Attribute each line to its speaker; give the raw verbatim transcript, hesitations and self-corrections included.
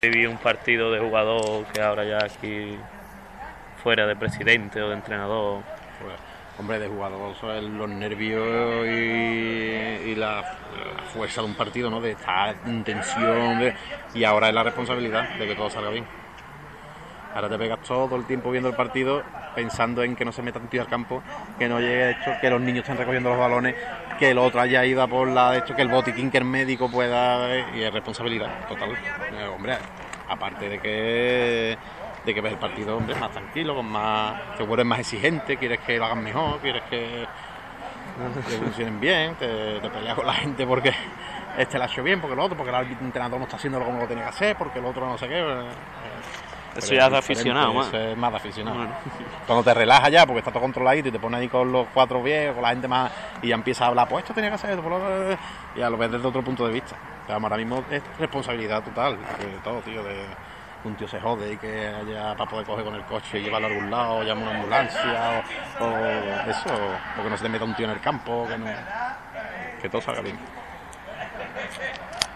Speaker 1: Viví un partido de jugador que ahora ya aquí fuera de presidente o de entrenador.
Speaker 2: Pues, hombre, de jugador son los nervios y, y la, la fuerza de un partido, ¿no? De estar en tensión de, y ahora es la responsabilidad de que todo salga bien. Ahora te pegas todo el tiempo viendo el partido pensando en que no se meta un tío al campo, que no llegue hecho, que los niños estén recogiendo los balones, que el otro haya ido a por la de hecho, que el botiquín, que el médico pueda, y es responsabilidad total. Eh, hombre, aparte de que de que ves el partido, hombre, más tranquilo, con más, te vuelves más exigente, quieres que lo hagan mejor, quieres que, que funcionen bien, te, te peleas con la gente porque este lo ha hecho bien, porque el otro, porque el entrenador no está haciéndolo como lo tenía que hacer, porque el otro no sé qué. Eh,
Speaker 1: Eso ya es de aficionado,
Speaker 2: más. Eso es más de aficionado. Bueno. Cuando te relajas ya, porque está todo controladito y te pones ahí con los cuatro viejos, con la gente más, y ya empiezas a hablar, pues esto tenía que hacer esto, y ya lo ves desde otro punto de vista. Pero ahora mismo es responsabilidad total de todo, tío, de un tío se jode y que haya para poder coger con el coche y llevarlo a algún lado, o llama una ambulancia, o, o eso, porque no se te meta un tío en el campo, que no, que todo salga bien.